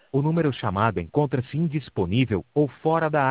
O número chamado encontra-se indisponível ou fora da